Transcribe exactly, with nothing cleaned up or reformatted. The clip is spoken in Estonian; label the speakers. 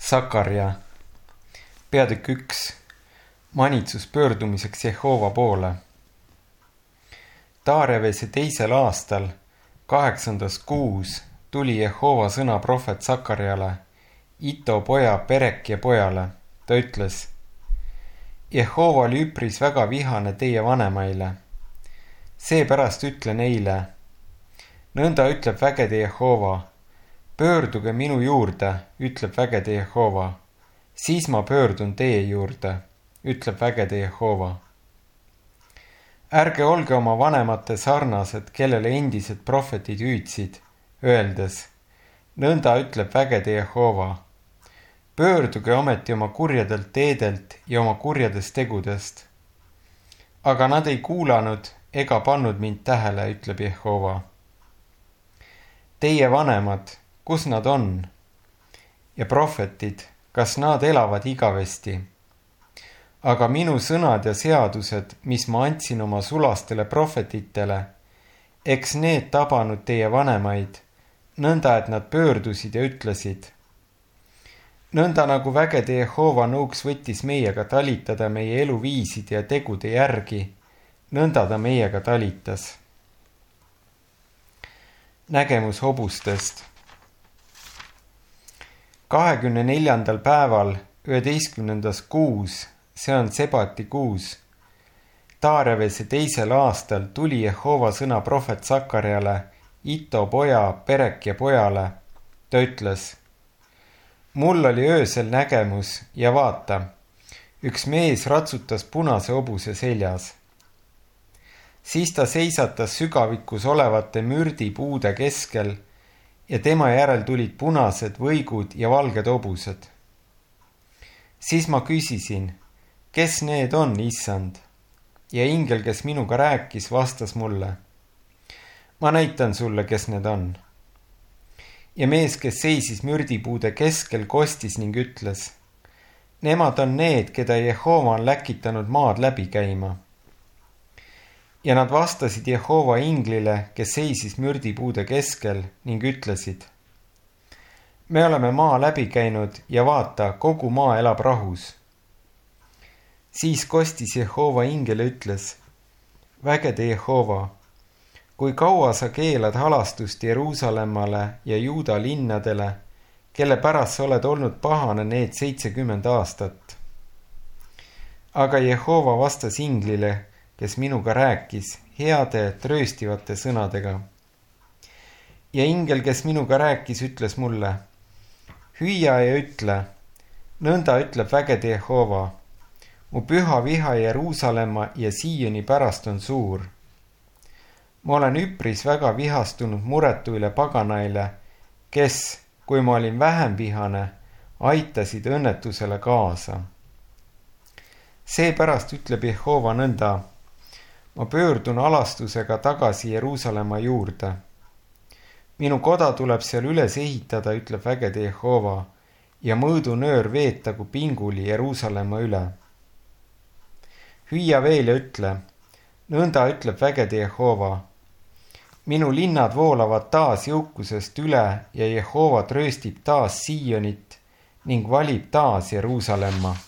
Speaker 1: Sakarja, peatükk üks, manitsus pöördumiseks Jehova poole. Taarevese teisel aastal, kaheksandas kuus, tuli Jehova sõna prohvet Sakarjale, Ito poja Perekja pojale. Ta ütles, Jehova oli üpris väga vihane teie vanemaile. Seepärast ütle neile, nõnda ütleb vägede Jehova, pöörduge minu juurde, ütleb vägede Jehova, siis ma pöördun teie juurde, ütleb vägede Jehova. Ärge olge oma vanemate sarnased, kellele endised prohvetid hüüdsid, öeldes, nõnda ütleb vägede Jehova, pöörduge ometi oma kurjadelt teedelt ja oma kurjadest tegudest. Aga nad ei kuulanud ega pannud mind tähele, ütleb Jehova. Teie vanemad, kus nad on? Ja prohvetid, kas nad elavad igavesti? Aga minu sõnad ja seadused, mis ma andsin oma sulastele prohvetitele, eks need tabanud teie vanemaid, nõnda et nad pöördusid ja ütlesid. Nõnda nagu vägede Jehova nõuks võttis meiega talitada meie eluviiside ja tegude järgi, nõnda ta meiega talitas. Nägemus hobustest. kahekümne neljandal päeval, üheteistkümnendas kuus, see on Sebati kuus, Taarevese teisel aastal tuli Jehova sõna prohvet Sakarjale, Ito poja Perekja pojale. Ta ütles, mul oli öösel nägemus ja vaata, üks mees ratsutas punase hobuse seljas. Siis ta seisatas sügavikus olevate mürdipuude keskel ja tema järel tulid punased võigud ja valged hobused. Siis ma küsisin, kes need on, issand? Ja ingel, kes minuga rääkis, vastas mulle. Ma näitan sulle, kes need on. Ja mees, kes seisis mürdipuude keskel, kostis ning ütles, nemad on need, keda Jehova on läkitanud maad läbi käima. Ja nad vastasid Jehova inglile, kes seisis mürdipuude keskel ning ütlesid, me oleme maa läbi käinud ja vaata, kogu maa elab rahus. Siis kostis Jehova ingel ütles, vägede Jehova, kui kaua sa keelad halastust Jeruusalemmale ja Juuda linnadele, kelle pärast sa oled olnud pahane need seitsekümmend aastat. Aga Jehova vastas inglile, kes minuga rääkis heade trööstivate sõnadega. Ja ingel, kes minuga rääkis, ütles mulle, hüüa ja ütle, nõnda ütleb vägede Jehova, mu püha viha Jeruusalemma ja Sioni pärast on suur. Ma olen üpris väga vihastunud muretuile paganaile, kes, kui ma olin vähem vihane, aitasid õnnetusele kaasa. Seepärast ütleb Jehova nõnda, ma pöördun alastusega tagasi Jeruusalemma juurde. Minu koda tuleb seal üles ehitada, ütleb vägede Jehova, ja mõõdunöör veetagu pinguli Jeruusalemma üle. Hüüa veel ja ütle, nõnda ütleb vägede Jehova, minu linnad voolavad taas jõukusest üle ja Jehova trööstib taas Sionit ning valib taas Jeruusalemma.